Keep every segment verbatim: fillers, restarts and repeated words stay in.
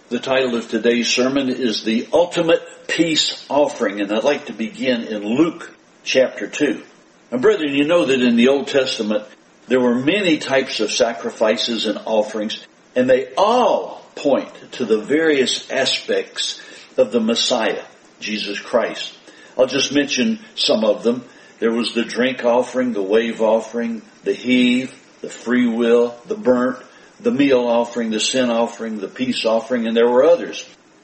The title of today's sermon is The Ultimate Peace Offering, and I'd like to begin in Luke chapter two. Now, brethren, you know that in the Old Testament there were many types of sacrifices and offerings, and they all point to the various aspects of the Messiah, Jesus Christ. I'll just mention some of them. There was the drink offering, the wave offering, the heave, the free will, the burnt, the meal offering, the sin offering, the peace offering, and there were others.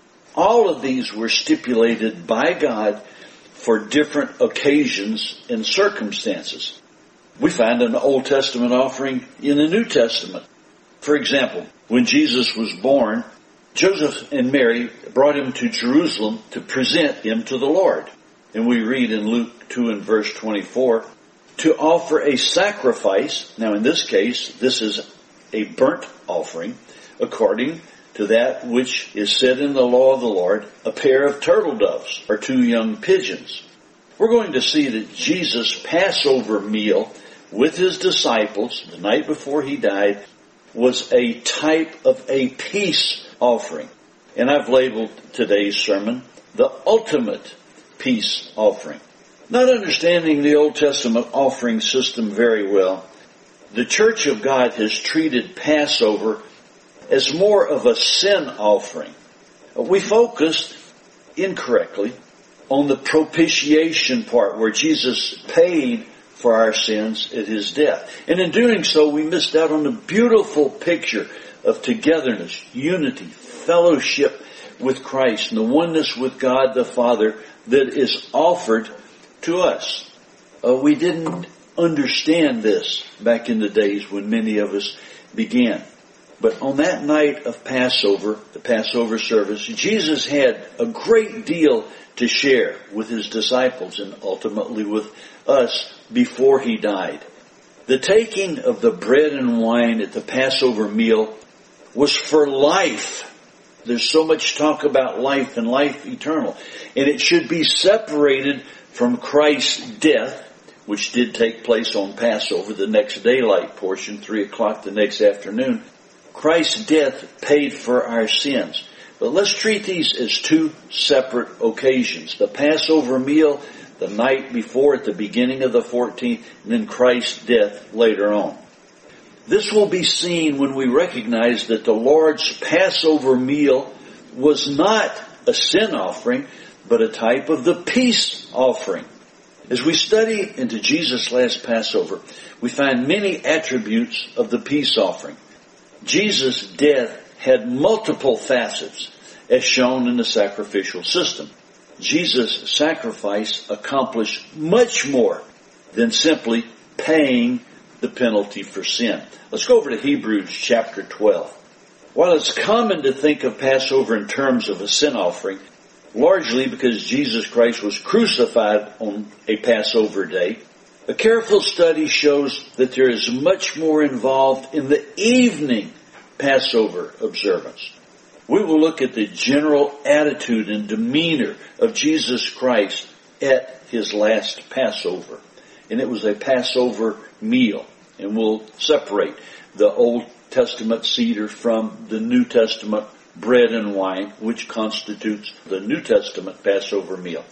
All of these were stipulated by God for different occasions and circumstances. We find an Old Testament offering in the New Testament. For example, when Jesus was born, Joseph and Mary brought him to Jerusalem to present him to the Lord. And we read in Luke two and verse twenty-four, to offer a sacrifice. Now in this case, this is a burnt offering, according to that which is said in the law of the Lord, a pair of turtle doves or two young pigeons. We're going to see that Jesus' Passover meal with his disciples the night before he died was a type of a peace offering. And I've labeled today's sermon, the ultimate peace offering. Not understanding the Old Testament offering system very well, the Church of God has treated Passover as more of a sin offering. We focused incorrectly on the propitiation part where Jesus paid for our sins at his death. And in doing so, we missed out on a beautiful picture of togetherness, unity, fellowship with Christ, and the oneness with God the Father that is offered to us. Uh, we didn't understand this back in the days when many of us began. But on that night of Passover, the Passover service, Jesus had a great deal to share with his disciples and ultimately with us before he died. The taking of the bread and wine at the Passover meal was for life. There's so much talk about life and life eternal. And it should be separated from Christ's death, which did take place on Passover, the next daylight portion, three o'clock the next afternoon. Christ's death paid for our sins. But let's treat these as two separate occasions. The Passover meal the night before at the beginning of the fourteenth, and then Christ's death later on. This will be seen when we recognize that the Lord's Passover meal was not a sin offering, but a type of the peace offering. As we study into Jesus' last Passover, we find many attributes of the peace offering. Jesus' death had multiple facets, as shown in the sacrificial system. Jesus' sacrifice accomplished much more than simply paying the penalty for sin. Let's go over to Hebrews chapter twelve. While it's common to think of Passover in terms of a sin offering, largely because Jesus Christ was crucified on a Passover day, a careful study shows that there is much more involved in the evening Passover observance. We will look at the general attitude and demeanor of Jesus Christ at his last Passover. And it was a Passover meal. And we'll separate the Old Testament Seder from the New Testament bread and wine, which constitutes the New Testament Passover meal.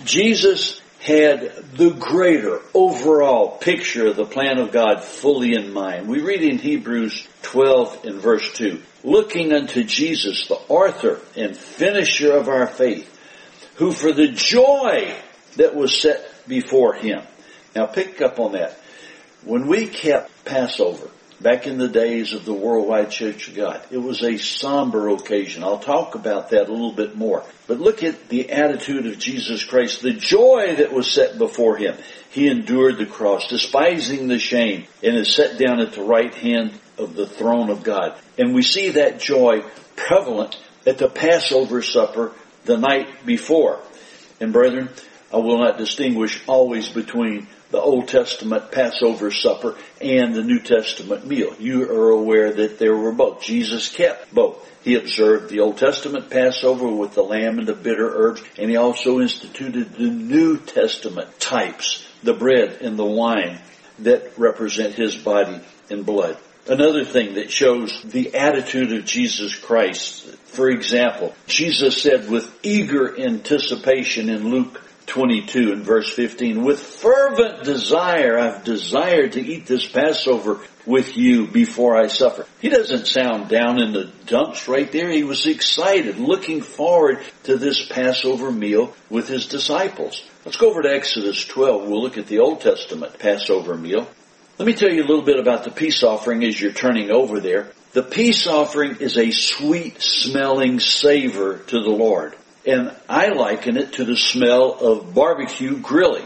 Jesus had the greater overall picture of the plan of God fully in mind. We read in Hebrews twelve in verse two, looking unto Jesus, the author and finisher of our faith, who for the joy that was set before him. Now pick up on that. When we kept Passover, back in the days of the Worldwide Church of God, it was a somber occasion. I'll talk about that a little bit more. But look at the attitude of Jesus Christ, the joy that was set before him. He endured the cross, despising the shame, and is set down at the right hand of the throne of God. And we see that joy prevalent at the Passover supper the night before. And brethren, I will not distinguish always between the Old Testament Passover supper and the New Testament meal. You are aware that there were both. Jesus kept both. He observed the Old Testament Passover with the lamb and the bitter herbs, and he also instituted the New Testament types, the bread and the wine that represent his body and blood. Another thing that shows the attitude of Jesus Christ. For example, Jesus said with eager anticipation in Luke twenty-two and verse fifteen, with fervent desire I've desired to eat this Passover with you before I suffer. He doesn't sound down in the dumps right there. He was excited, looking forward to this Passover meal with his disciples. Let's go over to Exodus twelve. We'll look at the Old Testament Passover meal. Let me tell you a little bit about the peace offering as you're turning over there. The peace offering is a sweet-smelling savor to the Lord. And I liken it to the smell of barbecue grilling.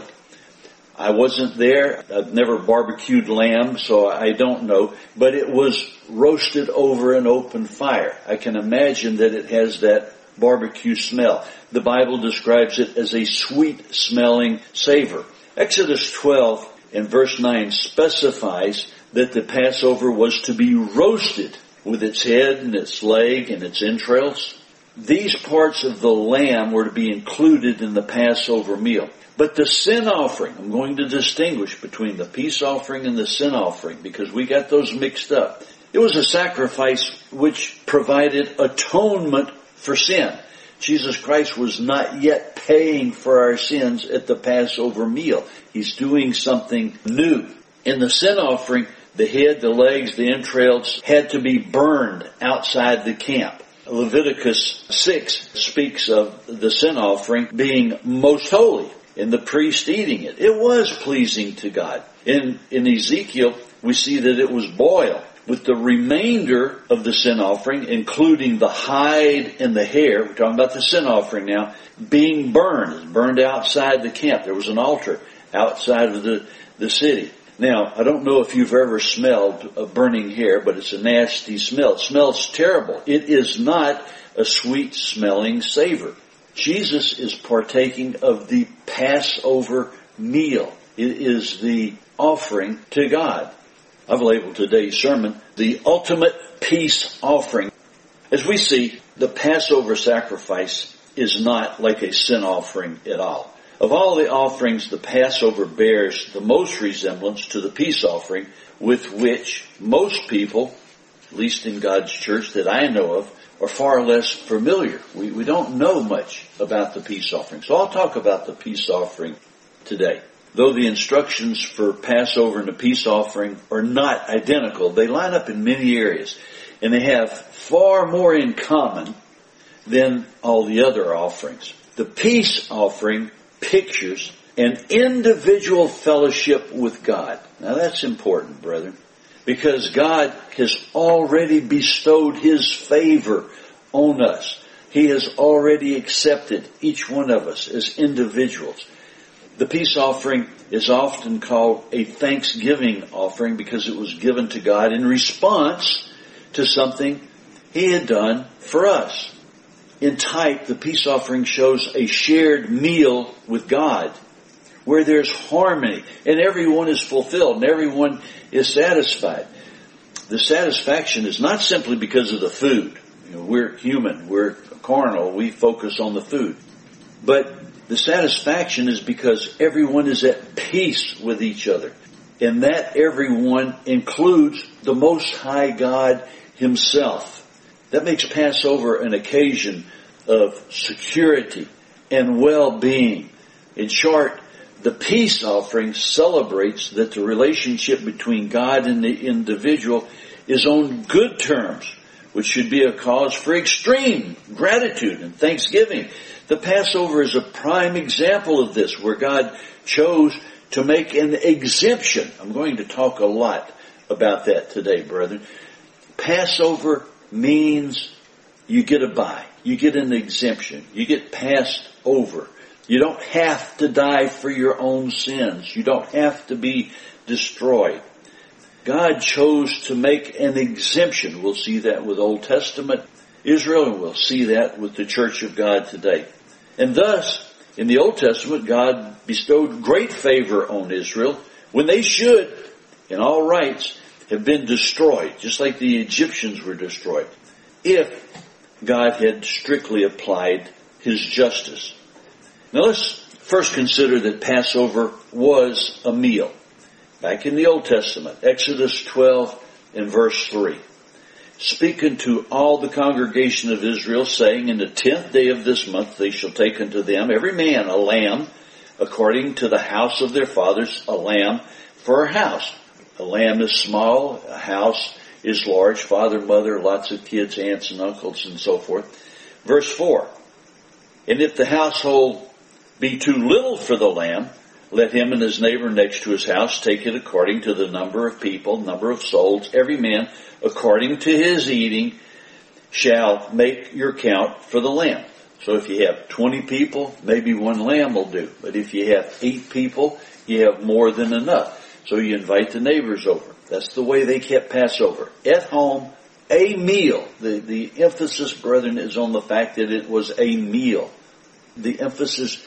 I wasn't there. I've never barbecued lamb, so I don't know. But it was roasted over an open fire. I can imagine that it has that barbecue smell. The Bible describes it as a sweet-smelling savor. Exodus twelve and verse nine specifies that the Passover was to be roasted with its head and its leg and its entrails. These parts of the lamb were to be included in the Passover meal. But the sin offering, I'm going to distinguish between the peace offering and the sin offering because we got those mixed up. It was a sacrifice which provided atonement for sin. Jesus Christ was not yet paying for our sins at the Passover meal. He's doing something new. In the sin offering, the head, the legs, the entrails had to be burned outside the camp. Leviticus six speaks of the sin offering being most holy and the priest eating it. It was pleasing to God. In, in Ezekiel, we see that it was boiled with the remainder of the sin offering, including the hide and the hair. We're talking about the sin offering now, being burned, burned outside the camp. There was an altar outside of the, the city. Now, I don't know if you've ever smelled a burning hair, but it's a nasty smell. It smells terrible. It is not a sweet-smelling savor. Jesus is partaking of the Passover meal. It is the offering to God. I've labeled today's sermon, the ultimate peace offering. As we see, the Passover sacrifice is not like a sin offering at all. Of all the offerings, the Passover bears the most resemblance to the peace offering with which most people, at least in God's church that I know of, are far less familiar. We, we don't know much about the peace offering. So I'll talk about the peace offering today. Though the instructions for Passover and the peace offering are not identical, they line up in many areas. And they have far more in common than all the other offerings. The peace offering pictures an individual fellowship with God. Now that's important, brethren, because God has already bestowed His favor on us. He has already accepted each one of us as individuals. The peace offering is often called a thanksgiving offering because it was given to God in response to something He had done for us. In type, the peace offering shows a shared meal with God where there's harmony and everyone is fulfilled and everyone is satisfied. The satisfaction is not simply because of the food. You know, we're human, we're carnal, we focus on the food. But the satisfaction is because everyone is at peace with each other. And that everyone includes the Most High God Himself. That makes Passover an occasion of security and well-being. In short, the peace offering celebrates that the relationship between God and the individual is on good terms, which should be a cause for extreme gratitude and thanksgiving. The Passover is a prime example of this, where God chose to make an exemption. I'm going to talk a lot about that today, brethren. Passover means you get a buy. You get an exemption. You get passed over. You don't have to die for your own sins. You don't have to be destroyed. God chose to make an exemption. We'll see that with Old Testament Israel, and we'll see that with the Church of God today. And thus, in the Old Testament, God bestowed great favor on Israel when they should, in all rights, have been destroyed, just like the Egyptians were destroyed, if God had strictly applied His justice. Now let's first consider that Passover was a meal. Back in the Old Testament, Exodus twelve in verse three. Speaking to all the congregation of Israel, saying, in the tenth day of this month they shall take unto them every man a lamb, according to the house of their fathers, a lamb for a house. A lamb is small, a house is large, father, mother, lots of kids, aunts and uncles, and so forth. Verse four, and if the household be too little for the lamb, let him and his neighbor next to his house take it according to the number of people, number of souls. Every man, according to his eating, shall make your count for the lamb. So if you have twenty people, maybe one lamb will do. But if you have eight people, you have more than enough. So you invite the neighbors over. That's the way they kept Passover. At home, a meal. The, the emphasis, brethren, is on the fact that it was a meal. The emphasis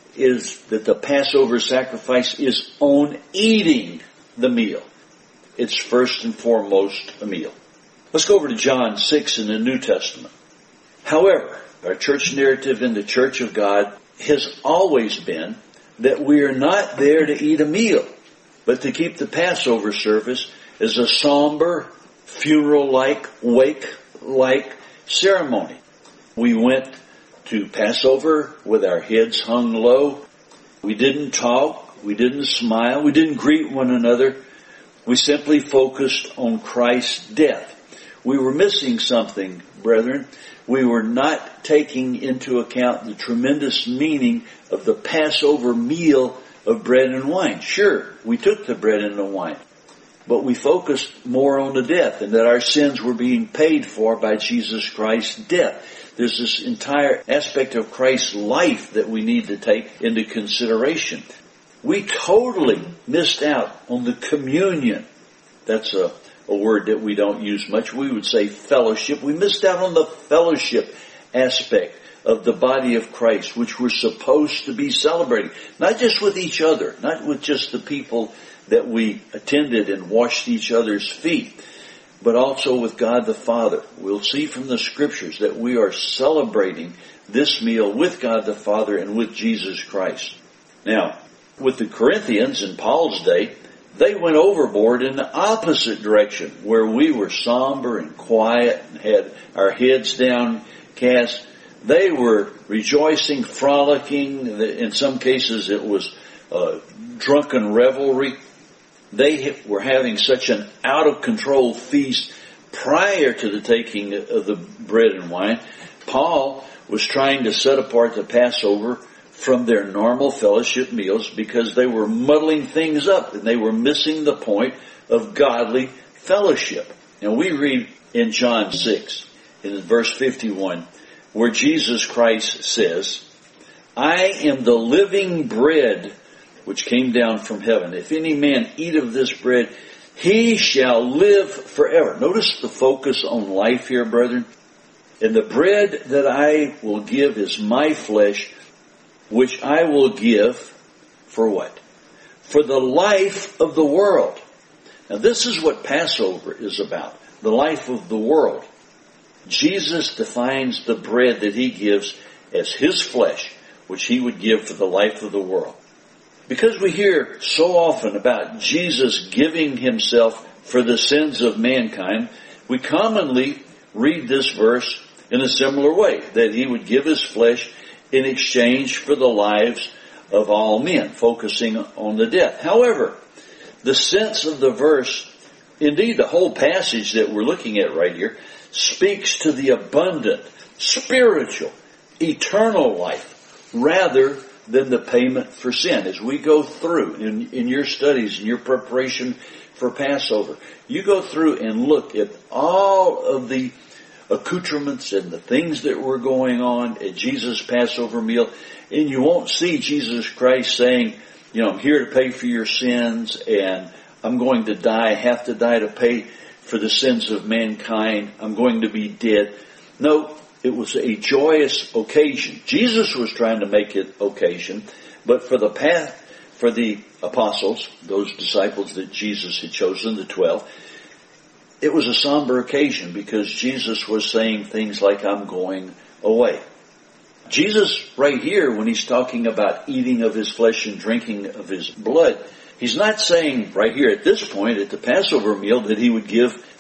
is that the Passover sacrifice is on eating the meal. It's first and foremost a meal. Let's go over to John six in the New Testament. However, our church narrative in the Church of God has always been that we are not there to eat a meal, but to keep the Passover service as a somber, funeral-like, wake-like ceremony. We went to Passover with our heads hung low. We didn't talk. We didn't smile. We didn't greet one another. We simply focused on Christ's death. We were missing something, brethren. We were not taking into account the tremendous meaning of the Passover meal of bread and wine. Sure, we took the bread and the wine, but we focused more on the death and that our sins were being paid for by Jesus Christ's death. There's this entire aspect of Christ's life that we need to take into consideration. We totally missed out on the communion. That's a, a word that we don't use much. We would say fellowship. We missed out on the fellowship aspect of the body of Christ, which we're supposed to be celebrating. Not just with each other, not with just the people that we attended and washed each other's feet, but also with God the Father. We'll see from the Scriptures that we are celebrating this meal with God the Father and with Jesus Christ. Now, with the Corinthians in Paul's day, they went overboard in the opposite direction, where we were somber and quiet and had our heads downcast. They were rejoicing, frolicking. In some cases it was uh, drunken revelry. They were having such an out-of-control feast prior to the taking of the bread and wine. Paul was trying to set apart the Passover from their normal fellowship meals because they were muddling things up and they were missing the point of godly fellowship. And we read in John six, in verse fifty-one, where Jesus Christ says, I am the living bread which came down from heaven. If any man eat of this bread, he shall live forever. Notice the focus on life here, brethren. And the bread that I will give is my flesh, which I will give for what? For the life of the world. Now this is what Passover is about, the life of the world. Jesus defines the bread that he gives as his flesh, which he would give for the life of the world. Because we hear so often about Jesus giving himself for the sins of mankind, we commonly read this verse in a similar way, that he would give his flesh in exchange for the lives of all men, focusing on the death. However, the sense of the verse, indeed the whole passage that we're looking at right here, speaks to the abundant, spiritual, eternal life, rather than the payment for sin. As we go through in, in your studies, in your preparation for Passover, you go through and look at all of the accoutrements and the things that were going on at Jesus' Passover meal, and you won't see Jesus Christ saying, you know, I'm here to pay for your sins, and I'm going to die, have to die to pay for the sins of mankind. I'm going to be dead. No, it was a joyous occasion. Jesus was trying to make it occasion, but for the path, for the apostles, those disciples that Jesus had chosen, the twelve, it was a somber occasion because Jesus was saying things like, I'm going away. Jesus, right here, when he's talking about eating of his flesh and drinking of his blood, he's not saying right here at this point at the Passover meal that he would give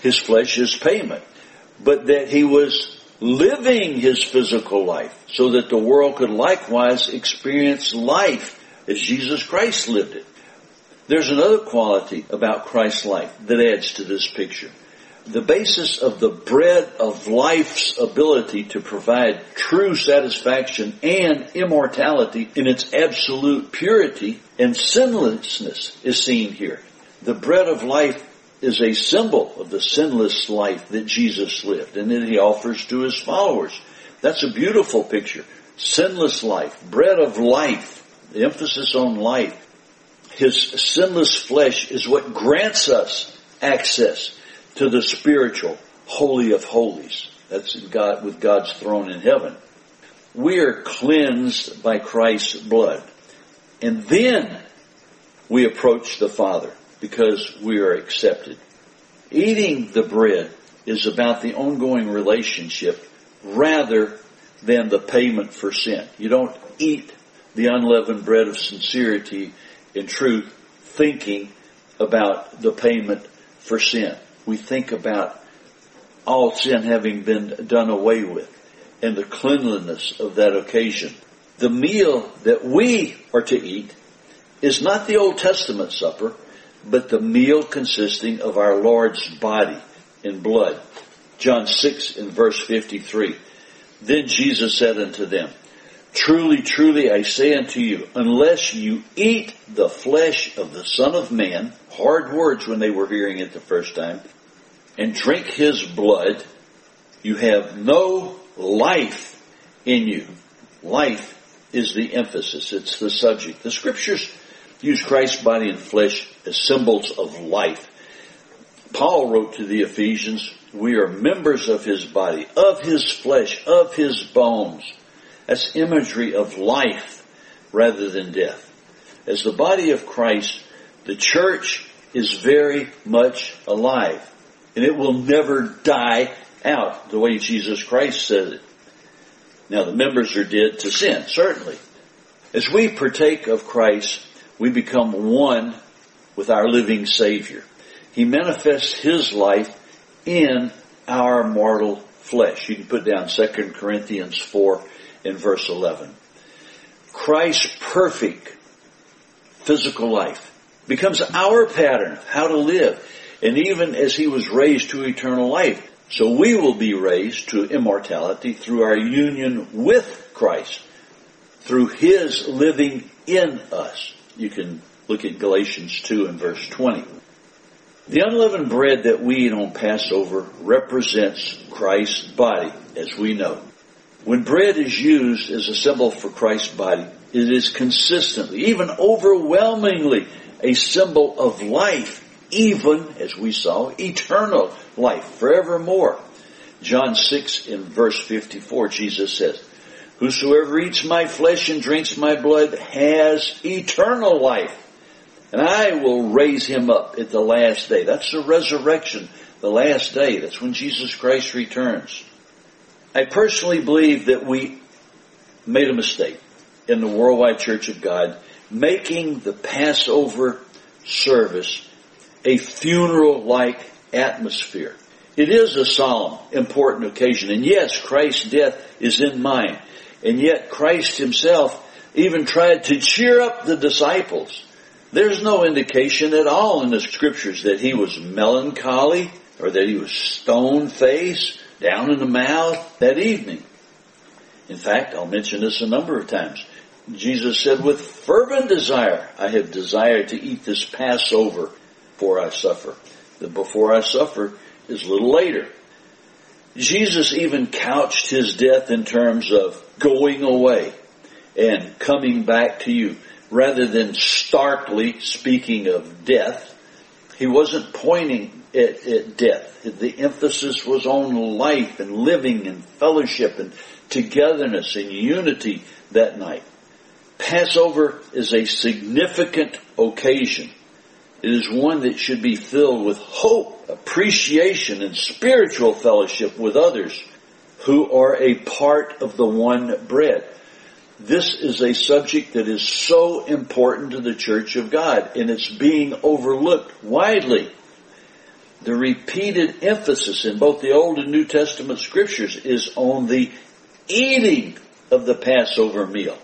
his flesh is payment, but that he was living his physical life so that the world could likewise experience life as Jesus Christ lived it. There's another quality about Christ's life that adds to this picture. The basis of the bread of life's ability to provide true satisfaction and immortality in its absolute purity and sinlessness is seen here. The bread of life is a symbol of the sinless life that Jesus lived and that he offers to his followers. That's a beautiful picture. Sinless life, bread of life, the emphasis on life. His sinless flesh is what grants us access to the spiritual Holy of Holies. That's God, with God's throne in heaven. We are cleansed by Christ's blood. And then we approach the Father because we are accepted. Eating the bread is about the ongoing relationship rather than the payment for sin. You don't eat the unleavened bread of sincerity and truth thinking about the payment for sin. We think about all sin having been done away with and the cleanliness of that occasion. The meal that we are to eat is not the Old Testament supper, but the meal consisting of our Lord's body and blood. John six in verse fifty-three. Then Jesus said unto them, Truly, truly, I say unto you, unless you eat the flesh of the Son of Man, hard words when they were hearing it the first time, and drink his blood, you have no life in you. Life is the emphasis. It's the subject. The scriptures use Christ's body and flesh as symbols of life. Paul wrote to the Ephesians, we are members of his body, of his flesh, of his bones. That's imagery of life rather than death. As the body of Christ, the church is very much alive. And it will never die out the way Jesus Christ said it. Now the members are dead to sin, certainly. As we partake of Christ, we become one with our living Savior. He manifests his life in our mortal flesh. You can put down Second Corinthians four in verse eleven. Christ's perfect physical life becomes our pattern of how to live. And even as he was raised to eternal life, so we will be raised to immortality through our union with Christ, through his living in us. You can look at Galatians two and verse twenty. The unleavened bread that we eat on Passover represents Christ's body, as we know. When bread is used as a symbol for Christ's body, it is consistently, even overwhelmingly, a symbol of life, even, as we saw, eternal life, forevermore. John six in verse fifty-four, Jesus says, Whosoever eats my flesh and drinks my blood has eternal life, and I will raise him up at the last day. That's the resurrection, the last day. That's when Jesus Christ returns. I personally believe that we made a mistake in the Worldwide Church of God, making the Passover service a funeral-like atmosphere. It is a solemn, important occasion. And yes, Christ's death is in mind. And yet Christ himself even tried to cheer up the disciples. There's no indication at all in the scriptures that he was melancholy or that he was stone-faced, down in the mouth that evening. In fact, I'll mention this a number of times. Jesus said, with fervent desire, I have desired to eat this Passover before I suffer. The before I suffer is a little later. Jesus even couched his death in terms of going away and coming back to you. Rather than starkly speaking of death, he wasn't pointing at, at death. The emphasis was on life and living and fellowship and togetherness and unity that night. Passover is a significant occasion. It is one that should be filled with hope, appreciation, and spiritual fellowship with others who are a part of the one bread. This is a subject that is so important to the Church of God, and it's being overlooked widely. The repeated emphasis in both the Old and New Testament scriptures is on the eating of the Passover meal.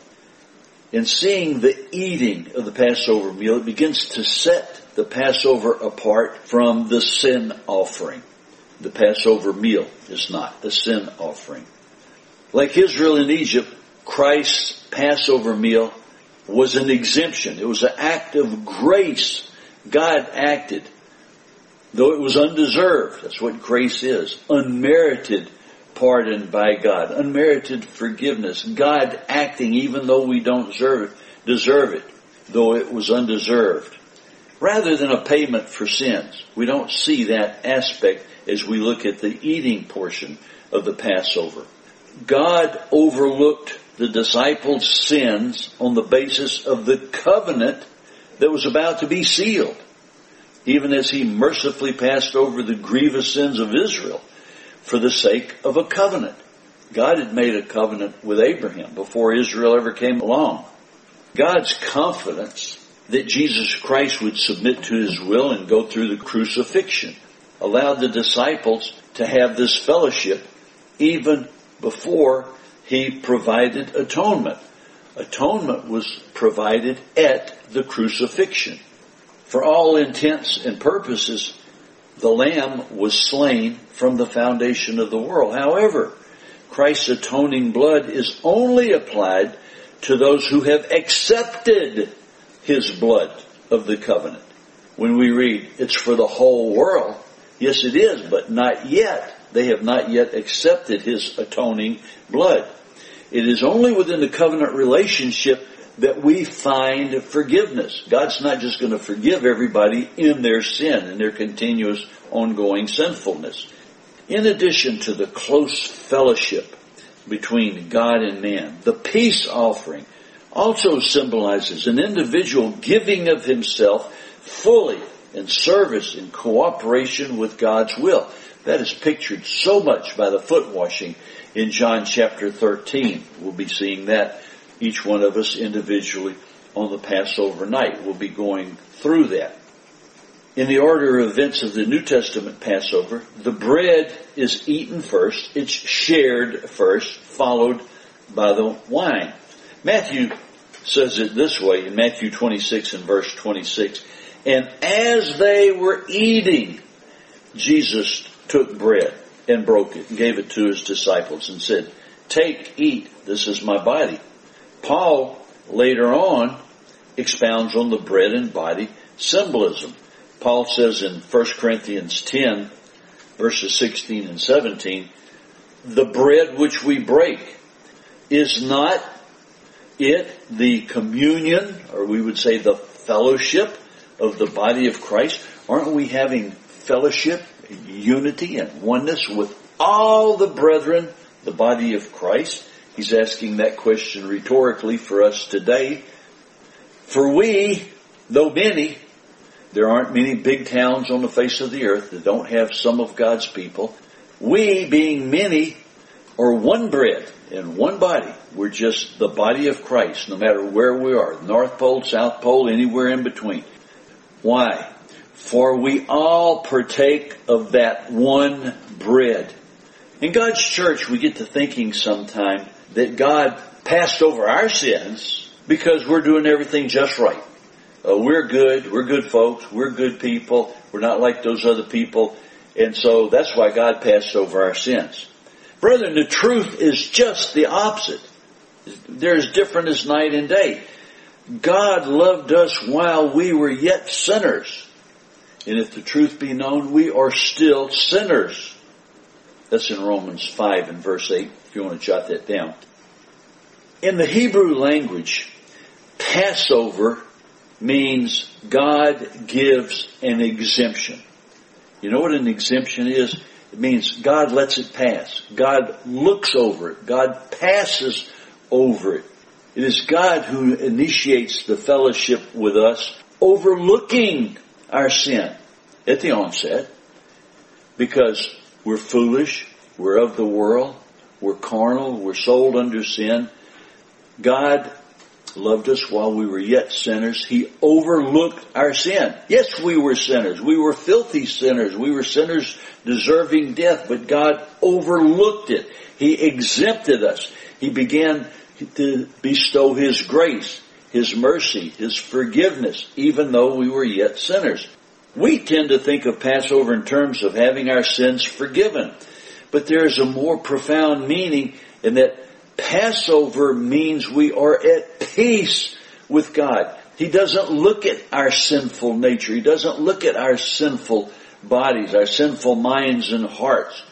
In seeing the eating of the Passover meal, it begins to set the Passover apart from the sin offering. The Passover meal is not the sin offering. Like Israel in Egypt, Christ's Passover meal was an exemption. It was an act of grace. God acted, though it was undeserved. That's what grace is. Unmerited pardon by God. Unmerited forgiveness. God acting even though we don't deserve it, deserve it, though it was undeserved. Rather than a payment for sins. We don't see that aspect as we look at the eating portion of the Passover. God overlooked the disciples' sins on the basis of the covenant that was about to be sealed, even as he mercifully passed over the grievous sins of Israel for the sake of a covenant. God had made a covenant with Abraham before Israel ever came along. God's confidence that Jesus Christ would submit to his will and go through the crucifixion allowed the disciples to have this fellowship even before he provided atonement. Atonement was provided at the crucifixion. For all intents and purposes, the Lamb was slain from the foundation of the world. However, Christ's atoning blood is only applied to those who have accepted his blood of the covenant. When we read, it's for the whole world, yes it is, but not yet. They have not yet accepted his atoning blood. It is only within the covenant relationship that we find forgiveness. God's not just going to forgive everybody in their sin and their continuous ongoing sinfulness. In addition to the close fellowship between God and man, the peace offering also symbolizes an individual giving of himself fully in service and cooperation with God's will. That is pictured so much by the foot washing in John chapter thirteen. We'll be seeing that, each one of us individually, on the Passover night. We'll be going through that. In the order of events of the New Testament Passover, the bread is eaten first, it's shared first, followed by the wine. Matthew says it this way in Matthew twenty-six and verse twenty-six. And as they were eating, Jesus took bread and broke it and gave it to his disciples and said, take, eat, this is my body. Paul later on expounds on the bread and body symbolism. Paul says in First Corinthians ten, verses sixteen and seventeen, the bread which we break, is not it the communion, or we would say the fellowship of the body of Christ? Aren't we having fellowship, unity, and oneness with all the brethren, the body of Christ? He's asking that question rhetorically for us today. For we, though many, there aren't many big towns on the face of the earth that don't have some of God's people. We, being many, are one bread and one body. We're just the body of Christ, no matter where we are, North Pole, South Pole, anywhere in between. Why? For we all partake of that one bread. In God's church, we get to thinking sometime that God passed over our sins because we're doing everything just right. Uh, we're good. We're good folks. We're good people. We're not like those other people. And so that's why God passed over our sins. Brethren, the truth is just the opposite. They're as different as night and day. God loved us while we were yet sinners. And if the truth be known, we are still sinners. That's in Romans five and verse eight, if you want to jot that down. In the Hebrew language, Passover means God gives an exemption. You know what an exemption is? It means God lets it pass. God looks over it. God passes over it. It is God who initiates the fellowship with us, overlooking our sin at the onset, because we're foolish, we're of the world, we're carnal, we're sold under sin. God loved us while we were yet sinners. He overlooked our sin. Yes, we were sinners. We were filthy sinners. We were sinners deserving death, but God overlooked it. He exempted us. He began to bestow His grace, His mercy, His forgiveness, even though we were yet sinners. We tend to think of Passover in terms of having our sins forgiven, but there is a more profound meaning in that Passover means we are at peace with God. He doesn't look at our sinful nature. He doesn't look at our sinful bodies, our sinful minds and hearts.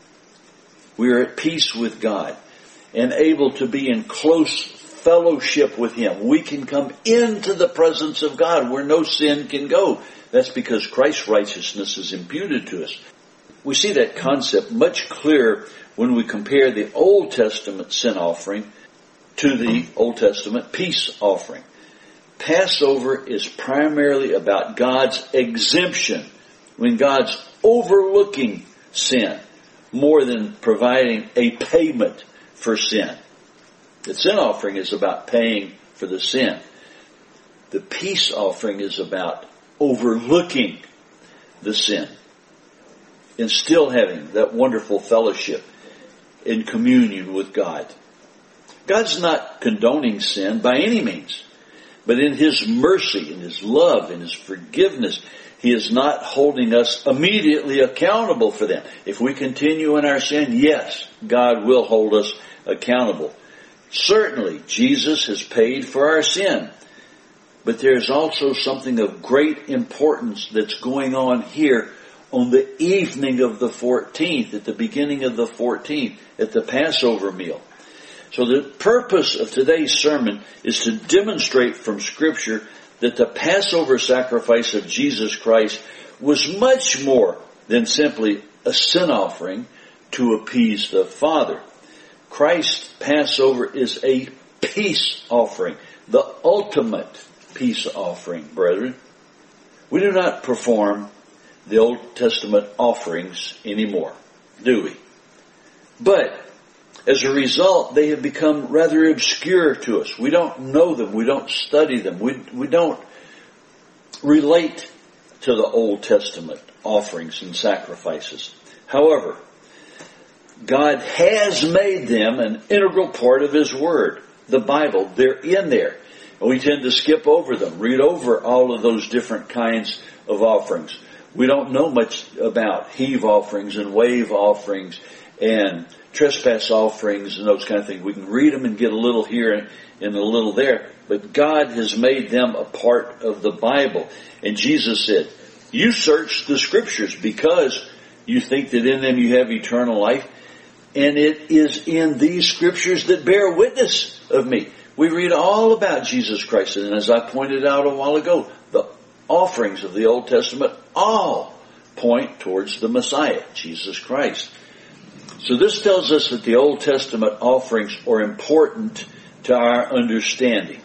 We are at peace with God and able to be in close fellowship with Him. We can come into the presence of God where no sin can go. That's because Christ's righteousness is imputed to us. We see that concept much clearer when we compare the Old Testament sin offering to the Old Testament peace offering. Passover is primarily about God's exemption, when God's overlooking sin, more than providing a payment for sin. The sin offering is about paying for the sin. The peace offering is about overlooking the sin and still having that wonderful fellowship in communion with God. God's not condoning sin by any means, but in His mercy, in His love, in His forgiveness, He is not holding us immediately accountable for them. If we continue in our sin, yes, God will hold us accountable. Certainly, Jesus has paid for our sin. But there's also something of great importance that's going on here on the evening of the fourteenth, at the beginning of the fourteenth, at the Passover meal. So the purpose of today's sermon is to demonstrate from Scripture that the Passover sacrifice of Jesus Christ was much more than simply a sin offering to appease the Father. Christ's Passover is a peace offering, the ultimate peace offering, brethren. We do not perform the Old Testament offerings anymore, do we? But as a result, they have become rather obscure to us. We don't know them. We don't study them. We, we don't relate to the Old Testament offerings and sacrifices. However, God has made them an integral part of His Word, the Bible. They're in there. And we tend to skip over them, read over all of those different kinds of offerings. We don't know much about heave offerings and wave offerings and trespass offerings and those kind of things. We can read them and get a little here and a little there. But God has made them a part of the Bible. And Jesus said, you search the Scriptures because you think that in them you have eternal life. And it is in these Scriptures that bear witness of me. We read all about Jesus Christ. And as I pointed out a while ago, the offerings of the Old Testament all point towards the Messiah, Jesus Christ. So this tells us that the Old Testament offerings are important to our understanding.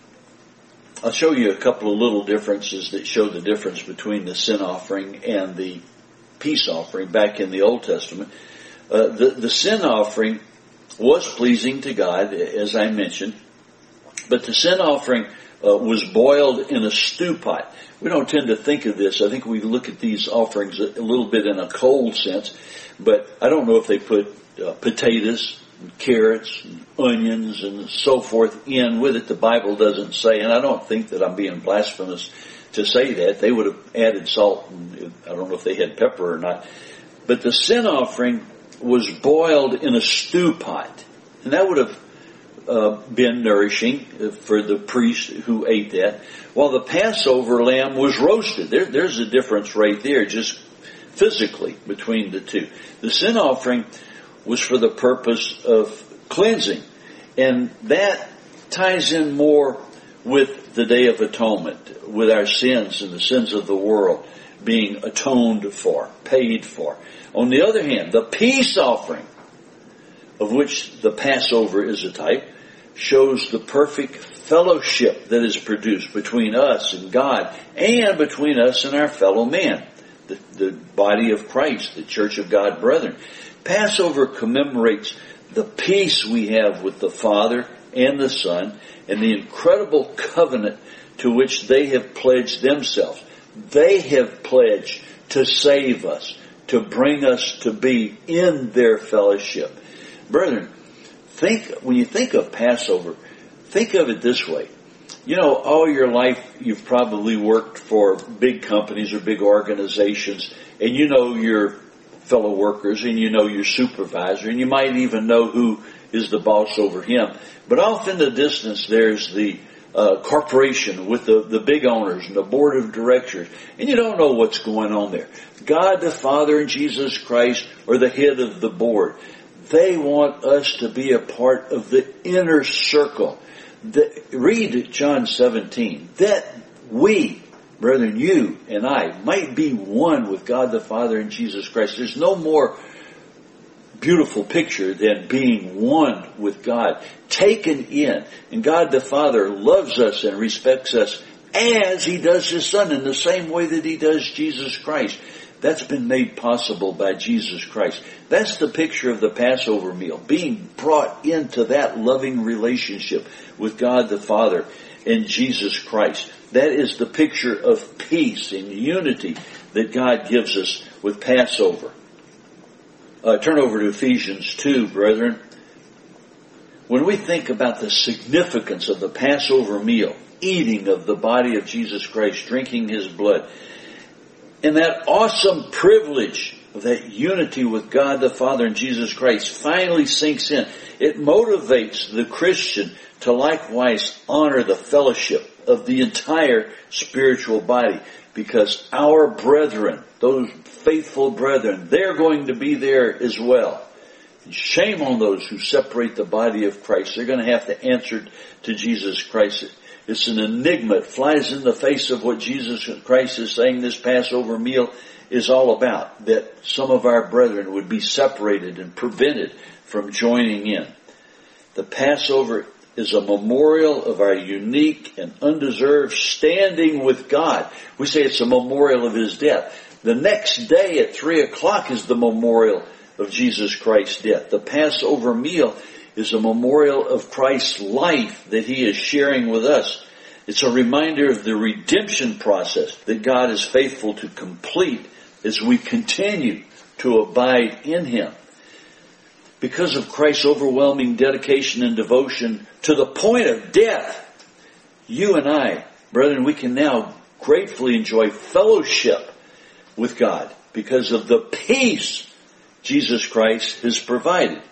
I'll show you a couple of little differences that show the difference between the sin offering and the peace offering back in the Old Testament. Uh, the, the sin offering was pleasing to God, as I mentioned, but the sin offering uh, was boiled in a stew pot. We don't tend to think of this. I think we look at these offerings a, a little bit in a cold sense, but I don't know if they put uh, potatoes and carrots and onions and so forth in with it. The Bible doesn't say, and I don't think that I'm being blasphemous to say that. They would have added salt, and I don't know if they had pepper or not. But the sin offering was boiled in a stew pot, and that would have uh, been nourishing for the priest who ate that, while the Passover lamb was roasted. There, there's a difference right there, just physically, between the two. The sin offering was for the purpose of cleansing, and that ties in more with the Day of Atonement, with our sins and the sins of the world being atoned for, paid for. On the other hand, the peace offering, of which the Passover is a type, shows the perfect fellowship that is produced between us and God and between us and our fellow man, the, the body of Christ, the Church of God brethren. Passover commemorates the peace we have with the Father and the Son, and the incredible covenant to which they have pledged themselves. They have pledged to save us, to bring us to be in their fellowship. Brethren, think, when you think of Passover, think of it this way. You know, all your life you've probably worked for big companies or big organizations, and you know your fellow workers, and you know your supervisor, and you might even know who is the boss over him. But off in the distance there's the uh, corporation with the, the big owners and the board of directors, and you don't know what's going on there. God the Father and Jesus Christ are the head of the board. They want us to be a part of the inner circle. The, read John seventeen, that we, brethren, you and I, might be one with God the Father and Jesus Christ. There's no more beautiful picture than being one with God, taken in. And God the Father loves us and respects us as He does His Son, in the same way that He does Jesus Christ. That's been made possible by Jesus Christ. That's the picture of the Passover meal, being brought into that loving relationship with God the Father and Jesus Christ. That is the picture of peace and unity that God gives us with Passover. Uh, turn over to Ephesians two, brethren. When we think about the significance of the Passover meal, eating of the body of Jesus Christ, drinking His blood, and that awesome privilege of that unity with God the Father and Jesus Christ finally sinks in. It motivates the Christian to likewise honor the fellowship of the entire spiritual body, because our brethren, those faithful brethren, they're going to be there as well. And shame on those who separate the body of Christ. They're going to have to answer to Jesus Christ. It's an enigma. It flies in the face of what Jesus Christ is saying this Passover meal is all about. That some of our brethren would be separated and prevented from joining in. The Passover is a memorial of our unique and undeserved standing with God. We say it's a memorial of His death. The next day at three o'clock is the memorial of Jesus Christ's death. The Passover meal is a memorial of Christ's life that He is sharing with us. It's a reminder of the redemption process that God is faithful to complete as we continue to abide in Him. Because of Christ's overwhelming dedication and devotion to the point of death, you and I, brethren, we can now gratefully enjoy fellowship with God because of the peace Jesus Christ has provided.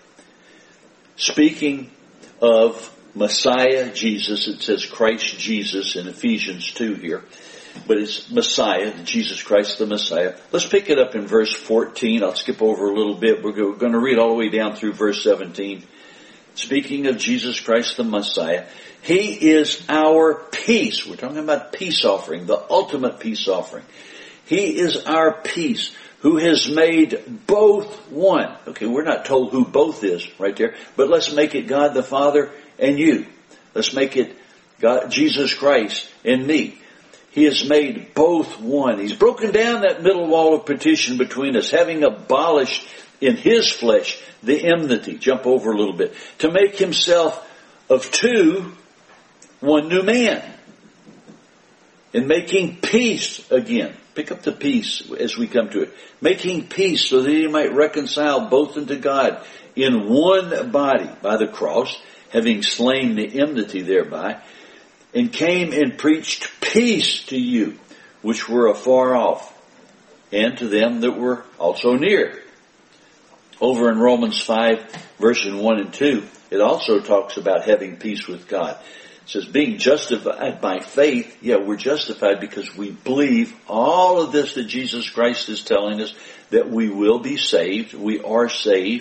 Speaking of Messiah Jesus, it says Christ Jesus in Ephesians two here, but it's Messiah, Jesus Christ the Messiah. Let's pick it up in verse fourteen. I'll skip over a little bit. We're going to read all the way down through verse seventeen. Speaking of Jesus Christ the Messiah, He is our peace. We're talking about peace offering, the ultimate peace offering. He is our peace, who has made both one. Okay, we're not told who both is right there, but let's make it God the Father and you. Let's make it God, Jesus Christ and me. He has made both one. He's broken down that middle wall of partition between us, having abolished in His flesh the enmity. Jump over a little bit. To make Himself of two one new man. And making peace again. Pick up the peace as we come to it. Making peace so that He might reconcile both unto God in one body by the cross, having slain the enmity thereby, and came and preached peace to you, which were afar off, and to them that were also near. Over in Romans five, verses one and two, it also talks about having peace with God. It says, being justified by faith, yeah, we're justified because we believe all of this that Jesus Christ is telling us, that we will be saved. We are saved.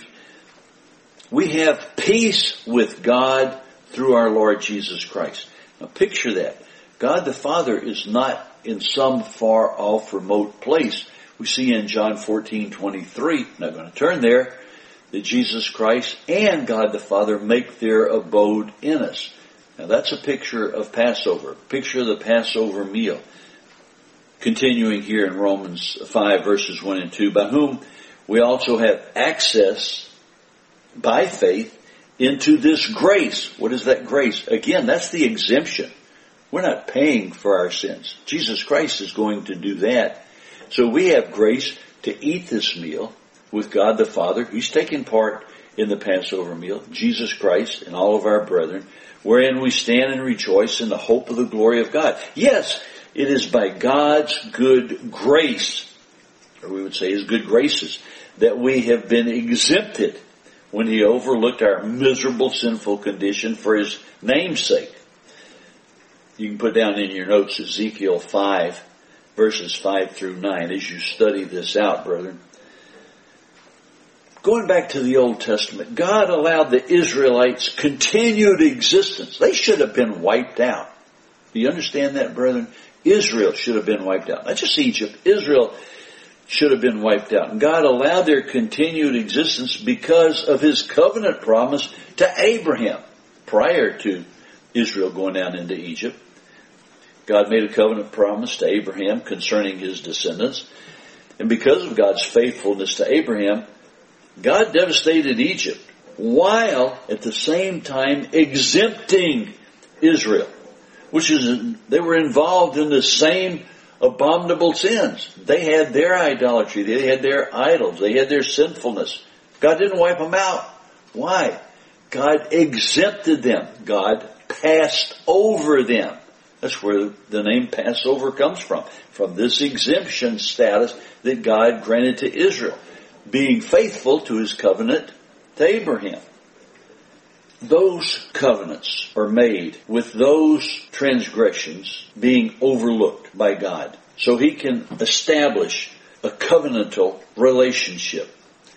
We have peace with God through our Lord Jesus Christ. Now picture that. God the Father is not in some far off remote place. We see in John fourteen twenty-three, not going to turn there, that Jesus Christ and God the Father make their abode in us. Now that's a picture of Passover, picture of the Passover meal. Continuing here in Romans five verses one and two, by whom we also have access by faith into this grace. What is that grace? Again, that's the exemption. We're not paying for our sins. Jesus Christ is going to do that. So we have grace to eat this meal with God the Father. He's taking part in the Passover meal, Jesus Christ and all of our brethren, wherein we stand and rejoice in the hope of the glory of God. Yes, it is by God's good grace, or we would say His good graces, that we have been exempted when He overlooked our miserable, sinful condition for His name's sake. You can put down in your notes Ezekiel five, verses five through nine, as you study this out, brethren. Going back to the Old Testament, God allowed the Israelites continued existence. They should have been wiped out. Do you understand that, brethren? Israel should have been wiped out. Not just Egypt. Israel should have been wiped out. And God allowed their continued existence because of His covenant promise to Abraham prior to Israel going down into Egypt. God made a covenant promise to Abraham concerning his descendants. And because of God's faithfulness to Abraham, God devastated Egypt while at the same time exempting Israel, which is, they were involved in the same abominable sins. They had their idolatry. They had their idols. They had their sinfulness. God didn't wipe them out. Why? God exempted them. God passed over them. That's where the name Passover comes from. From this exemption status that God granted to Israel, being faithful to His covenant to Abraham. Those covenants are made with those transgressions being overlooked by God, so He can establish a covenantal relationship.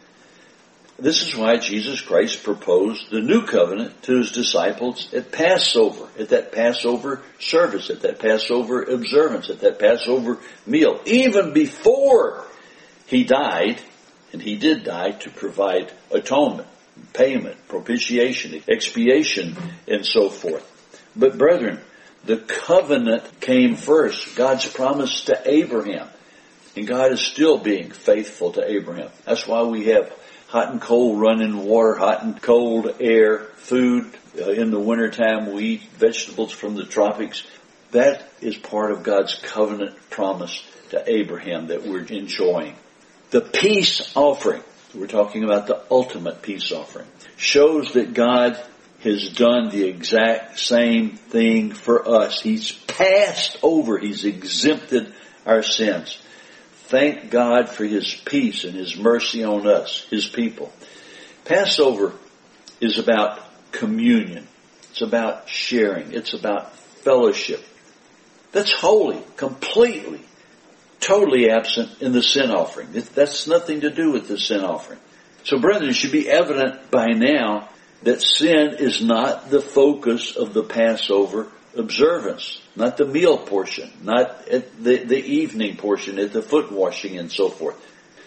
This is why Jesus Christ proposed the new covenant to His disciples at Passover, at that Passover service, at that Passover observance, at that Passover meal, even before He died. And He did die to provide atonement, payment, propitiation, expiation, and so forth. But brethren, the covenant came first. God's promise to Abraham. And God is still being faithful to Abraham. That's why we have hot and cold running water, hot and cold air, food. Uh, in the wintertime, we eat vegetables from the tropics. That is part of God's covenant promise to Abraham that we're enjoying. The peace offering, we're talking about the ultimate peace offering, shows that God has done the exact same thing for us. He's passed over. He's exempted our sins. Thank God for His peace and His mercy on us, His people. Passover is about communion. It's about sharing. It's about fellowship. That's holy, completely. Totally absent in the sin offering. That's nothing to do with the sin offering. So brethren, it should be evident by now that sin is not the focus of the Passover observance. Not the meal portion. Not at the, the evening portion, at the foot washing and so forth.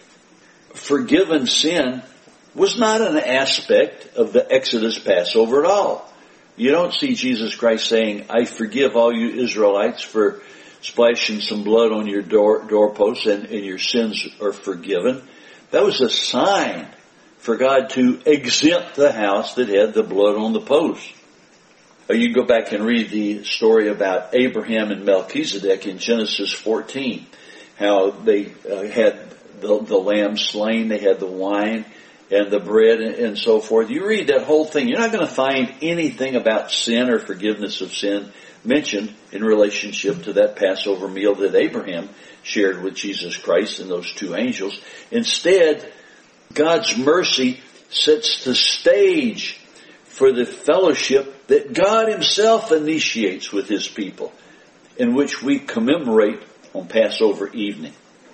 Forgiven sin was not an aspect of the Exodus Passover at all. You don't see Jesus Christ saying, I forgive all you Israelites for splashing some blood on your door, doorposts and, and your sins are forgiven. That was a sign for God to exempt the house that had the blood on the post. Or you go back and read the story about Abraham and Melchizedek in Genesis fourteen. How they uh, had the, the lamb slain, they had the wine and the bread and, and so forth. You read that whole thing, you're not going to find anything about sin or forgiveness of sin mentioned in relationship to that Passover meal that Abraham shared with Jesus Christ and those two angels. Instead, God's mercy sets the stage for the fellowship that God Himself initiates with His people, in which we commemorate on Passover evening.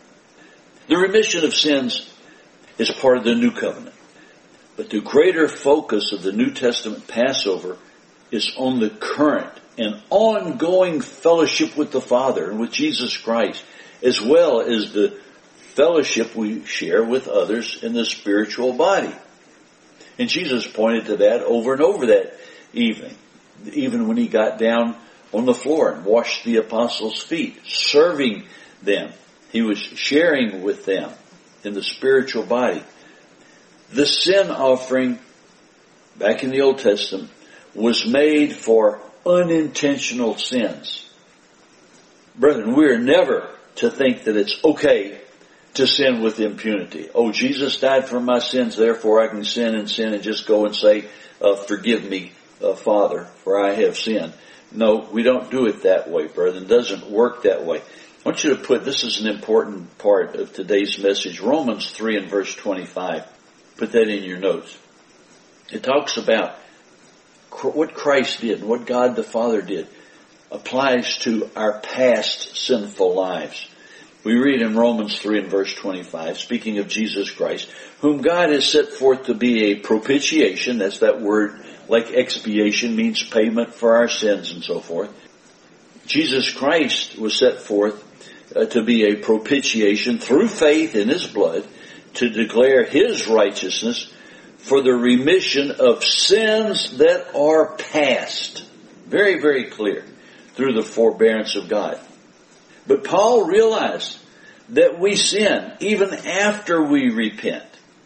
The remission of sins is part of the new covenant. But the greater focus of the New Testament Passover is on the current and ongoing fellowship with the Father and with Jesus Christ, as well as the fellowship we share with others in the spiritual body. And Jesus pointed to that over and over that evening, even when He got down on the floor and washed the apostles' feet, serving them. He was sharing with them in the spiritual body. The sin offering back in the Old Testament, was made for unintentional sins. Brethren, we are never to think that it's okay to sin with impunity. Oh, Jesus died for my sins, therefore I can sin and sin and just go and say, uh, forgive me, uh, Father, for I have sinned. No, we don't do it that way, brethren. It doesn't work that way. I want you to put, this is an important part of today's message, Romans three and verse twenty-five. Put that in your notes. It talks about what Christ did and what God the Father did applies to our past sinful lives. We read in Romans three and verse twenty-five, speaking of Jesus Christ, whom God has set forth to be a propitiation, that's that word like expiation, means payment for our sins and so forth. Jesus Christ was set forth uh, to be a propitiation through faith in His blood to declare His righteousness for the remission of sins that are past. Very, very clear through the forbearance of God. But Paul realized that we sin even after we repent.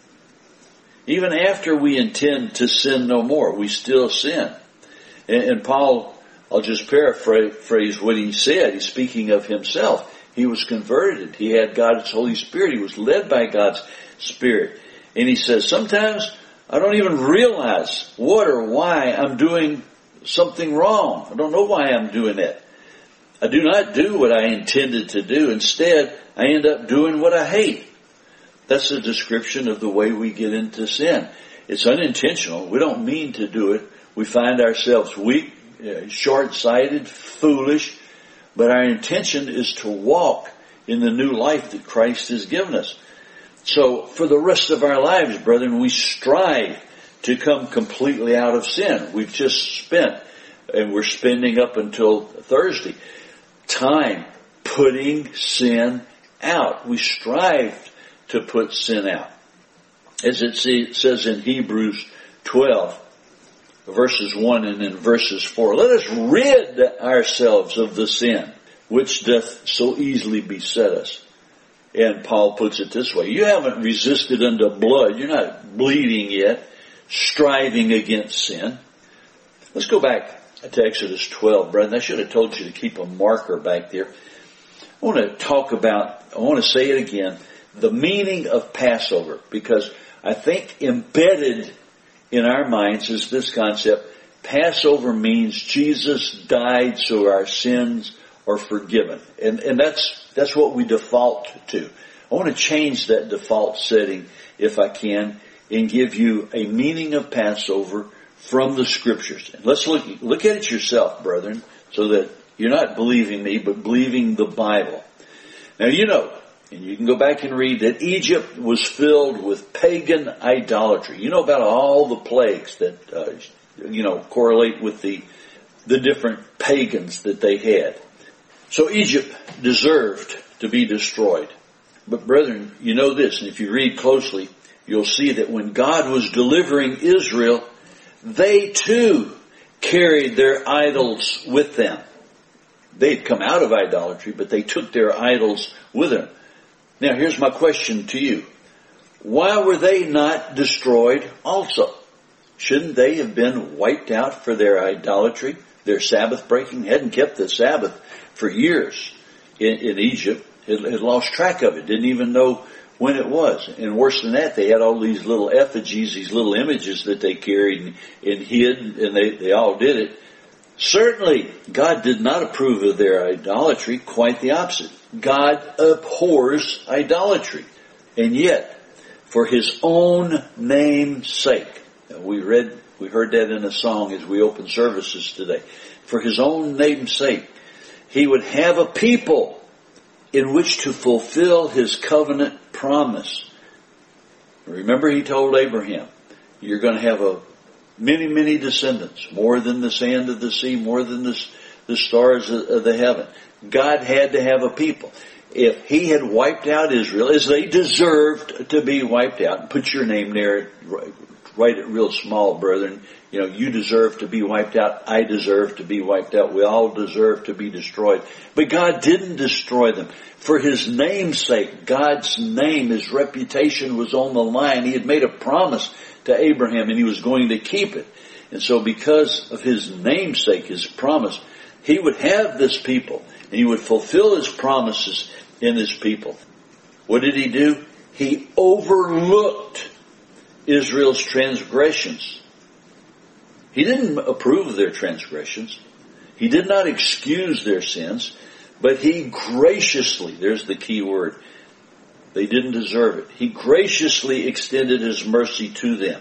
Even after we intend to sin no more, we still sin. And, and Paul, I'll just paraphrase what he said. He's speaking of himself. He was converted. He had God's Holy Spirit. He was led by God's Spirit. And he says, sometimes I don't even realize what or why I'm doing something wrong. I don't know why I'm doing that. I do not do what I intended to do. Instead, I end up doing what I hate. That's a description of the way we get into sin. It's unintentional. We don't mean to do it. We find ourselves weak, short-sighted, foolish, but our intention is to walk in the new life that Christ has given us. So for the rest of our lives, brethren, we strive to come completely out of sin. We've just spent, and we're spending up until Thursday, time putting sin out. We strive to put sin out. As it says in Hebrews twelve, verses one and in verses four, let us rid ourselves of the sin which doth so easily beset us. And Paul puts it this way, you haven't resisted unto blood, you're not bleeding yet, striving against sin. Let's go back to Exodus twelve, brethren. I should have told you to keep a marker back there. I want to talk about, I want to say it again, the meaning of Passover, because I think embedded in our minds is this concept. Passover means Jesus died so our sins are forgiven. And, and that's, that's what we default to. I want to change that default setting, if I can, and give you a meaning of Passover from the Scriptures. And let's look, look at it yourself, brethren, so that you're not believing me, but believing the Bible. Now, you know, and you can go back and read that Egypt was filled with pagan idolatry. You know about all the plagues that, uh, you know, correlate with the, the different pagans that they had. So Egypt deserved to be destroyed. But brethren, you know this, and if you read closely, you'll see that when God was delivering Israel, they too carried their idols with them. They'd come out of idolatry, but they took their idols with them. Now here's my question to you. Why were they not destroyed also? Shouldn't they have been wiped out for their idolatry, their Sabbath breaking? They hadn't kept the Sabbath for years in, in Egypt. Had, had lost track of it, didn't even know when it was. And worse than that, they had all these little effigies, these little images that they carried and, and hid, and they, they all did it. Certainly, God did not approve of their idolatry, quite the opposite. God abhors idolatry. And yet, for His own name's sake, we read, we heard that in a song as we opened services today. For His own name's sake, He would have a people in which to fulfill His covenant promise. Remember, He told Abraham, you're going to have a many, many descendants, more than the sand of the sea, more than the, the stars of the heaven. God had to have a people. If He had wiped out Israel, as they deserved to be wiped out, and put your name there write it real small, brethren. You know, you deserve to be wiped out. I deserve to be wiped out. We all deserve to be destroyed. But God didn't destroy them. For His name's sake, God's name, His reputation was on the line. He had made a promise to Abraham and He was going to keep it. And so because of His name's sake, His promise, He would have this people and He would fulfill His promises in His people. What did He do? He overlooked Israel's transgressions. He didn't approve of their transgressions. He did not excuse their sins, but He graciously, there's the key word, they didn't deserve it. He graciously extended His mercy to them.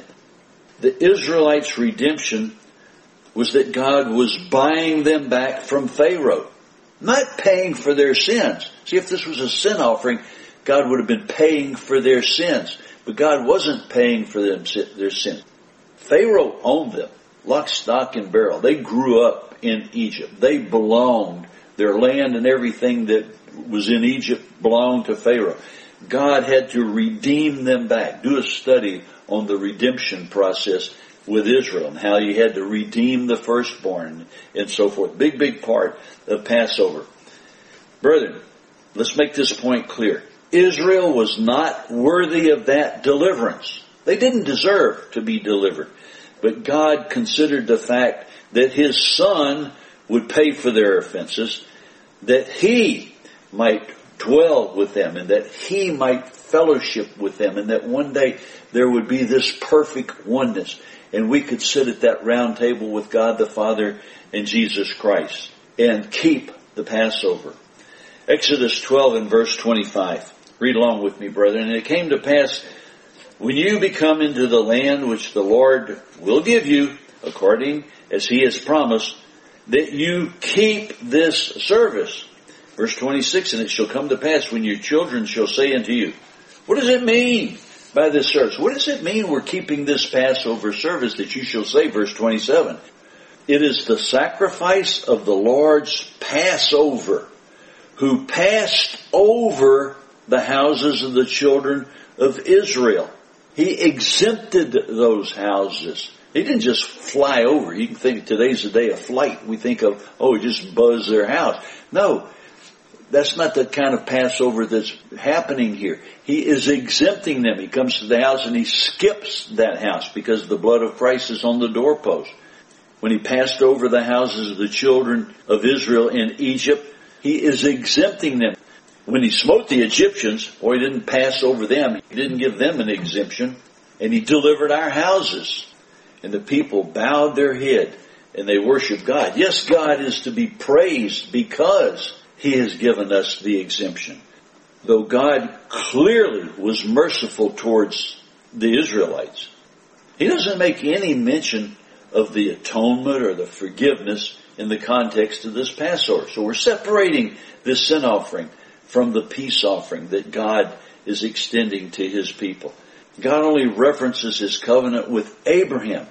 The Israelites' redemption was that God was buying them back from Pharaoh, not paying for their sins. See, if this was a sin offering, God would have been paying for their sins. But God wasn't paying for them their sins. Pharaoh owned them, lock, stock, and barrel. They grew up in Egypt. They belonged. Their land and everything that was in Egypt belonged to Pharaoh. God had to redeem them back. Do a study on the redemption process with Israel and how He had to redeem the firstborn and so forth. Big, big part of Passover. Brethren, let's make this point clear. Israel was not worthy of that deliverance. They didn't deserve to be delivered. But God considered the fact that His Son would pay for their offenses, that He might dwell with them, and that He might fellowship with them, and that one day there would be this perfect oneness, and we could sit at that round table with God the Father and Jesus Christ, and keep the Passover. Exodus twelve and verse twenty-five. Read along with me, brethren. And it came to pass, when you become into the land which the Lord will give you, according as He has promised, that you keep this service. Verse twenty-six, and it shall come to pass when your children shall say unto you, what does it mean by this service? What does it mean we're keeping this Passover service that you shall say? Verse twenty-seven, it is the sacrifice of the Lord's Passover, who passed over the houses of the children of Israel. He exempted those houses. He didn't just fly over. You can think today's the day of flight. We think of, oh, he just buzzed their house. No, that's not the kind of Passover that's happening here. He is exempting them. He comes to the house and He skips that house because the blood of Christ is on the doorpost. When He passed over the houses of the children of Israel in Egypt, He is exempting them. When He smote the Egyptians, or He didn't pass over them, He didn't give them an exemption, and He delivered our houses. And the people bowed their head and they worshiped God. Yes, God is to be praised because He has given us the exemption. Though God clearly was merciful towards the Israelites, He doesn't make any mention of the atonement or the forgiveness in the context of this Passover. So we're separating this sin offering from the peace offering that God is extending to His people. God only references His covenant with Abraham,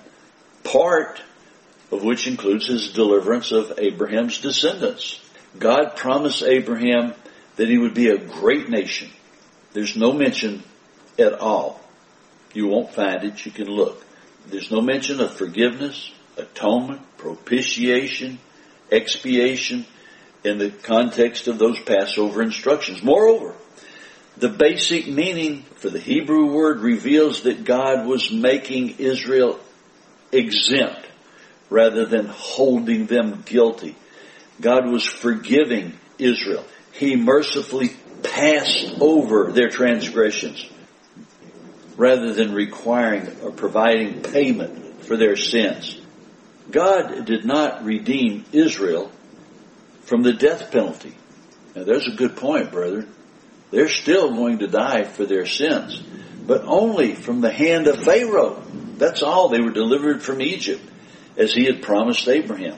part of which includes His deliverance of Abraham's descendants. God promised Abraham that he would be a great nation. There's no mention at all. You won't find it. You can look. There's no mention of forgiveness, atonement, propitiation, expiation in the context of those Passover instructions. Moreover, the basic meaning for the Hebrew word reveals that God was making Israel exempt rather than holding them guilty. God was forgiving Israel. He mercifully passed over their transgressions rather than requiring or providing payment for their sins. God did not redeem Israel from the death penalty. Now there's a good point, brethren. They're still going to die for their sins, but only from the hand of Pharaoh. That's all. They were delivered from Egypt as he had promised Abraham.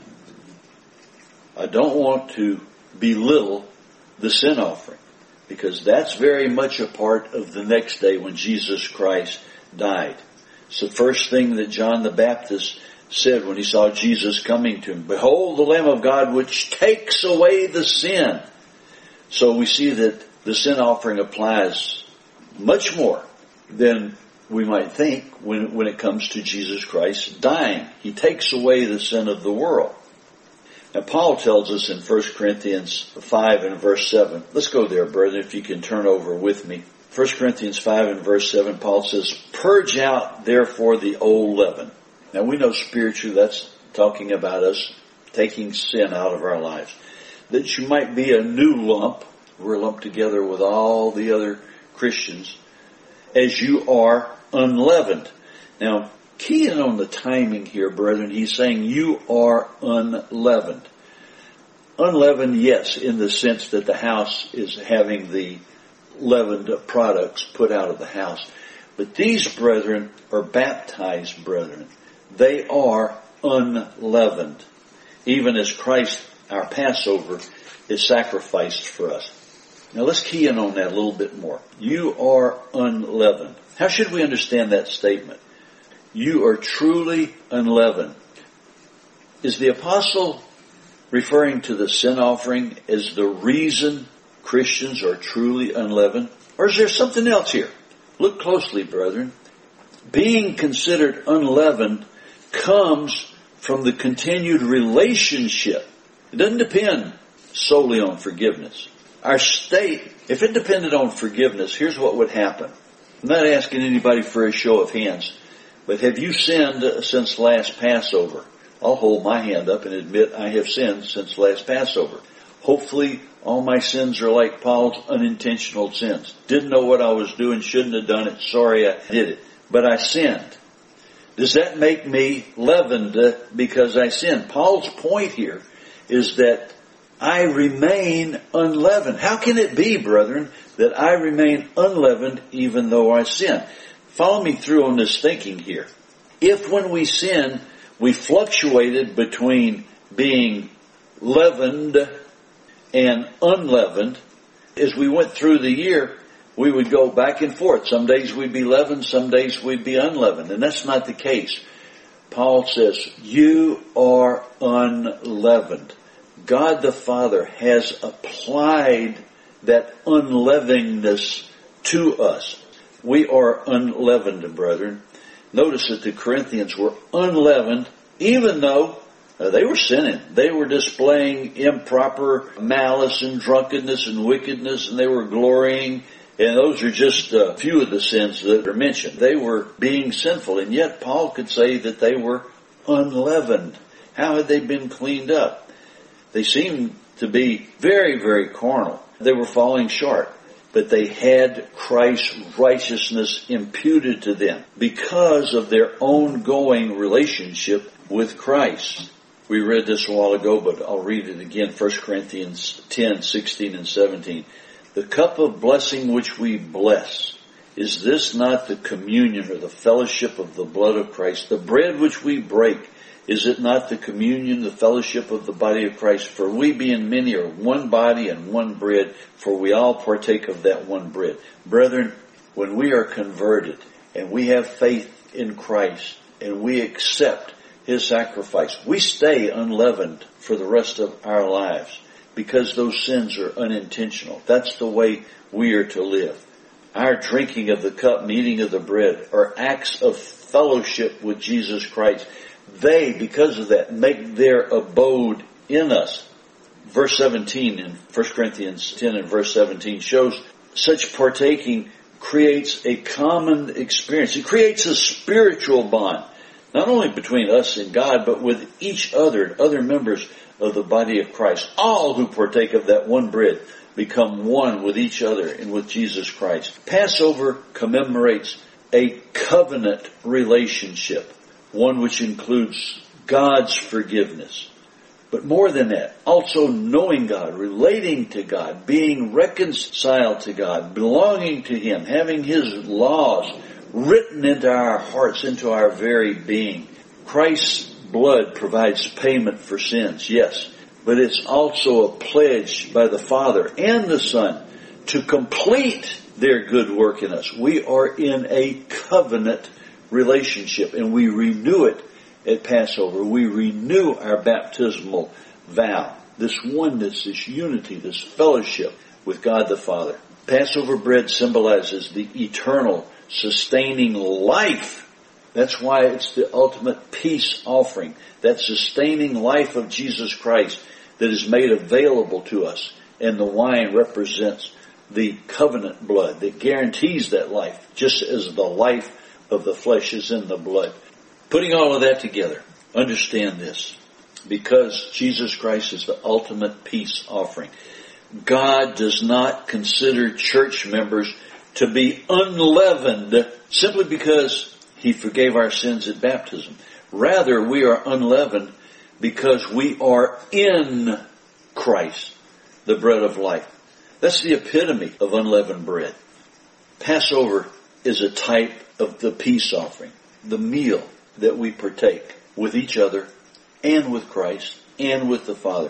I don't want to belittle the sin offering because that's very much a part of the next day when Jesus Christ died. It's the first thing that John the Baptist said when he saw Jesus coming to him. Behold the Lamb of God which takes away the sin. So we see that the sin offering applies much more than we might think, when, when it comes to Jesus Christ dying. He takes away the sin of the world. Now Paul tells us in First Corinthians five and verse seven. Let's go there, brethren, if you can turn over with me. First Corinthians five and verse seven, Paul says, "Purge out therefore the old leaven." Now we know spiritually that's talking about us taking sin out of our lives. That you might be a new lump. We're lumped together with all the other Christians. As you are unleavened. Now, key in on the timing here, brethren. He's saying you are unleavened. Unleavened, yes, in the sense that the house is having the leavened products put out of the house. But these brethren are baptized brethren. They are unleavened. Even as Christ, our Passover, is sacrificed for us. Now let's key in on that a little bit more. You are unleavened. How should we understand that statement? You are truly unleavened. Is the apostle referring to the sin offering as the reason Christians are truly unleavened? Or is there something else here? Look closely, brethren. Being considered unleavened comes from the continued relationship. It doesn't depend solely on forgiveness. Our state, if it depended on forgiveness, here's what would happen. I'm not asking anybody for a show of hands, but have you sinned since last Passover? I'll hold my hand up and admit I have sinned since last Passover. Hopefully all my sins are like Paul's unintentional sins. Didn't know what I was doing, shouldn't have done it, sorry I did it. But I sinned. Does that make me leavened because I sinned? Paul's point here is that I remain unleavened. How can it be, brethren, that I remain unleavened even though I sin? Follow me through on this thinking here. If when we sin, we fluctuated between being leavened and unleavened, as we went through the year, we would go back and forth. Some days we'd be leavened, some days we'd be unleavened. And that's not the case. Paul says, you are unleavened. God the Father has applied that unleavenedness to us. We are unleavened, brethren. Notice that the Corinthians were unleavened, even though uh, they were sinning. They were displaying improper malice and drunkenness and wickedness, and they were glorying. And those are just a few of the sins that are mentioned. They were being sinful, and yet Paul could say that they were unleavened. How had they been cleaned up? They seemed to be very, very carnal. They were falling short. But they had Christ's righteousness imputed to them because of their ongoing relationship with Christ. We read this a while ago, but I'll read it again. First Corinthians ten, sixteen, and seventeen. The cup of blessing which we bless, is this not the communion or the fellowship of the blood of Christ? The bread which we break, is it not the communion, the fellowship of the body of Christ? For we being many are one body and one bread, for we all partake of that one bread. Brethren, when we are converted and we have faith in Christ and we accept His sacrifice, we stay unleavened for the rest of our lives because those sins are unintentional. That's the way we are to live. Our drinking of the cup and eating of the bread are acts of fellowship with Jesus Christ. They, because of that, make their abode in us. Verse seventeen in First Corinthians ten and verse seventeen shows such partaking creates a common experience. It creates a spiritual bond, not only between us and God, but with each other, other members of the body of Christ. All who partake of that one bread become one with each other and with Jesus Christ. Passover commemorates a covenant relationship. One which includes God's forgiveness. But more than that, also knowing God, relating to God, being reconciled to God, belonging to Him, having His laws written into our hearts, into our very being. Christ's blood provides payment for sins, yes, but it's also a pledge by the Father and the Son to complete their good work in us. We are in a covenant relationship, and we renew it at Passover. We renew our baptismal vow. This oneness, this unity, this fellowship with God the Father. Passover bread symbolizes the eternal sustaining life. That's why it's the ultimate peace offering. That sustaining life of Jesus Christ that is made available to us. And the wine represents the covenant blood that guarantees that life, just as the life of the flesh is in the blood. Putting all of that together, understand this. Because Jesus Christ is the ultimate peace offering, God does not consider church members to be unleavened simply because He forgave our sins at baptism. Rather, we are unleavened because we are in Christ, the bread of life. That's the epitome of unleavened bread. Passover is a type of the peace offering, the meal that we partake with each other and with Christ and with the Father.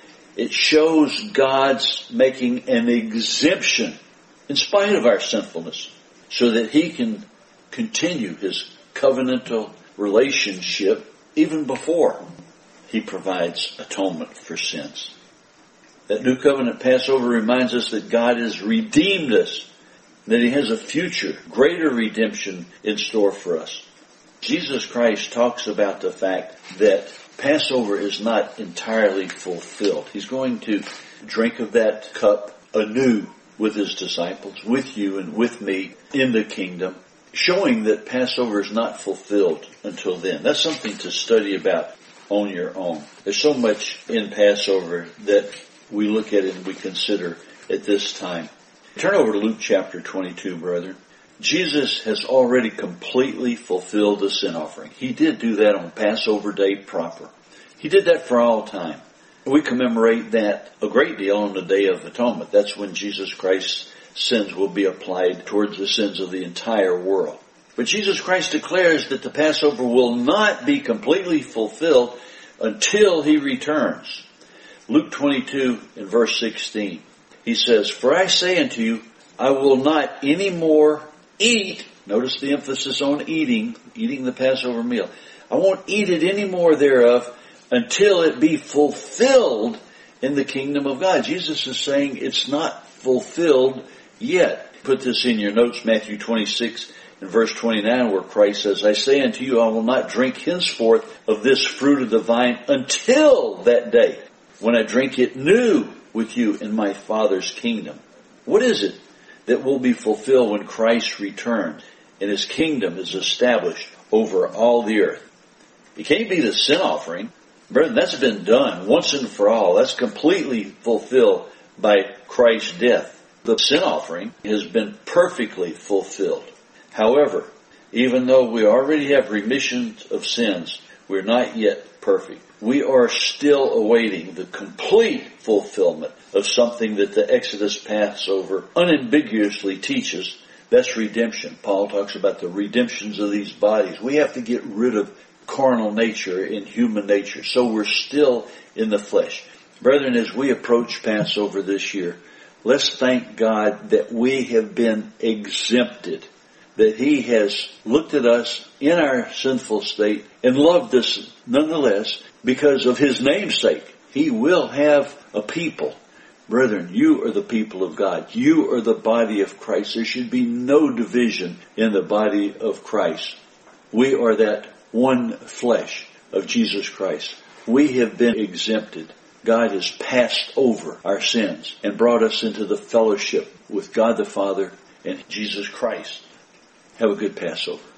It shows God's making an exemption in spite of our sinfulness so that He can continue His covenantal relationship even before He provides atonement for sins. That New Covenant Passover reminds us that God has redeemed us, that He has a future, greater redemption in store for us. Jesus Christ talks about the fact that Passover is not entirely fulfilled. He's going to drink of that cup anew with His disciples, with you and with me in the kingdom, showing that Passover is not fulfilled until then. That's something to study about on your own. There's so much in Passover that we look at it and we consider at this time. Turn over to Luke chapter twenty-two, brethren. Jesus has already completely fulfilled the sin offering. He did do that on Passover Day proper. He did that for all time. We commemorate that a great deal on the Day of Atonement. That's when Jesus Christ's sins will be applied towards the sins of the entire world. But Jesus Christ declares that the Passover will not be completely fulfilled until He returns. Luke twenty-two and verse sixteen. He says, "For I say unto you, I will not any more eat," notice the emphasis on eating, eating the Passover meal. "I won't eat it any more thereof until it be fulfilled in the kingdom of God." Jesus is saying it's not fulfilled yet. Put this in your notes, Matthew twenty-six and verse twenty-nine, where Christ says, "I say unto you, I will not drink henceforth of this fruit of the vine until that day when I drink it new with you in my Father's kingdom." What is it that will be fulfilled when Christ returns and His kingdom is established over all the earth? It can't be the sin offering. Brethren, that's been done once and for all. That's completely fulfilled by Christ's death. The sin offering has been perfectly fulfilled. However, even though we already have remission of sins, we're not yet perfect. We are still awaiting the complete fulfillment of something that the Exodus Passover unambiguously teaches. That's redemption. Paul talks about the redemptions of these bodies. We have to get rid of carnal nature and human nature. So we're still in the flesh. Brethren, as we approach Passover this year, let's thank God that we have been exempted, that He has looked at us in our sinful state and loved us nonetheless because of His name's sake. He will have a people. Brethren, you are the people of God. You are the body of Christ. There should be no division in the body of Christ. We are that one flesh of Jesus Christ. We have been exempted. God has passed over our sins and brought us into the fellowship with God the Father and Jesus Christ. Have a good Passover.